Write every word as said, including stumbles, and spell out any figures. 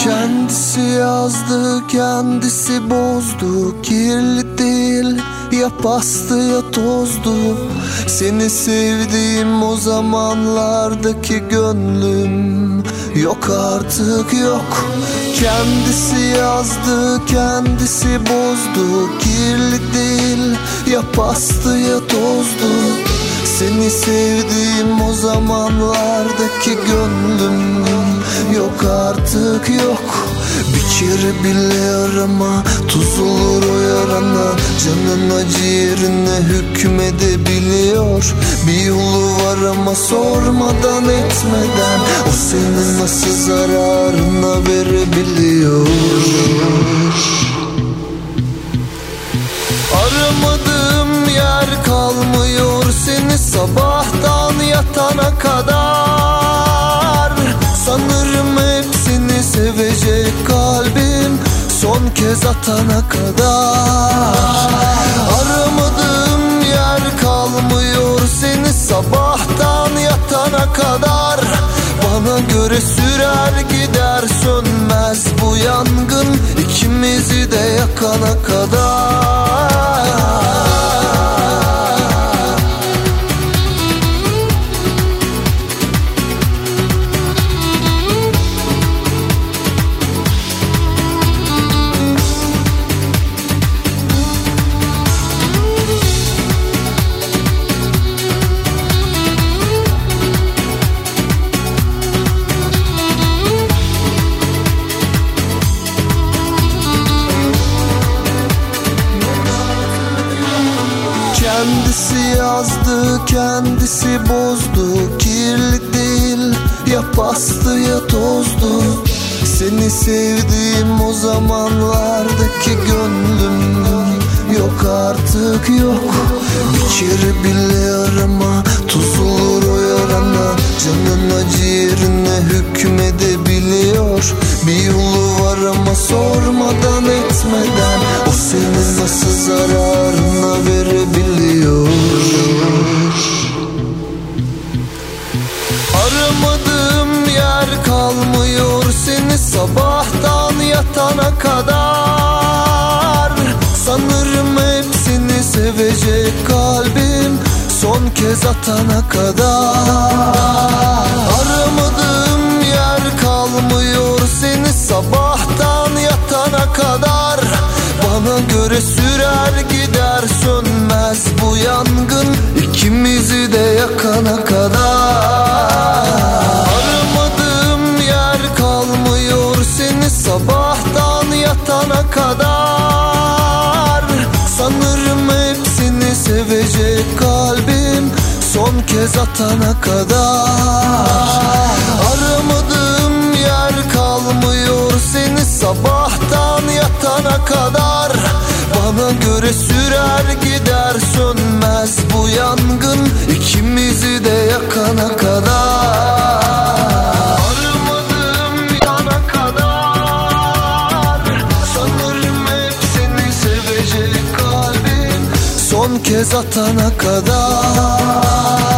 Kendisi yazdı, kendisi bozdu. Kirli değil, ya pastı ya tozdu. Seni sevdiğim o zamanlardaki gönlüm yok artık, yok. Kendisi yazdı, kendisi bozdu. Kirli değil, ya pastı ya tozdu. Seni sevdiğim o zamanlardaki gönlüm yok artık, yok. Bir kere bile arama, tuz olur o yarana. Canın ciğerine hükmedebiliyor. Bir yolu var ama sormadan etmeden o senin nasıl zararına verebiliyor. Aramadığım yer kalmıyor seni sabahtan yatana kadar. Sanırım hepsini sevecek kalbim son kez atana kadar. Aramadığım yer kalmıyor seni sabahtan yatana kadar. Bana göre sürer gider sönmez bu yangın, ikimizi de yakana kadar. Kendisi yazdı, kendisi bozdu. Kirli değil, ya pastı ya tozdu. Seni sevdiğim o zamanlardaki gönlüm yok artık, yok. Bir kere bile arama, tuz olur o yarana. Canın ciğerine hükmedebiliyor. Bir yolu var ama sormadan etmeden o senin nasıl zararına verebiliyor. Aramadığım yer kalmıyor seni sabahtan yatana kadar. Sanırım hepsini sevecek kalbim son kez atana kadar. Aramadığım yer kalmıyor seni sabahtan yatana kadar. Bana göre sürer gider sönmez bu yangın, ikimizi de yakana kadar. Aramadığım yer kalmıyor seni sabahtan yatana kadar. Sanırım hepsini sevecek kalbim son kez atana kadar. Aramadığım yer kalmıyor seni sabahtan yatana kadar. Bana göre sürer gider sönmez bu yangın, ikimizi de yakana kadar. Aramadığım yana kadar. Sanırım hepsini sevecek kalbim son kez atana kadar.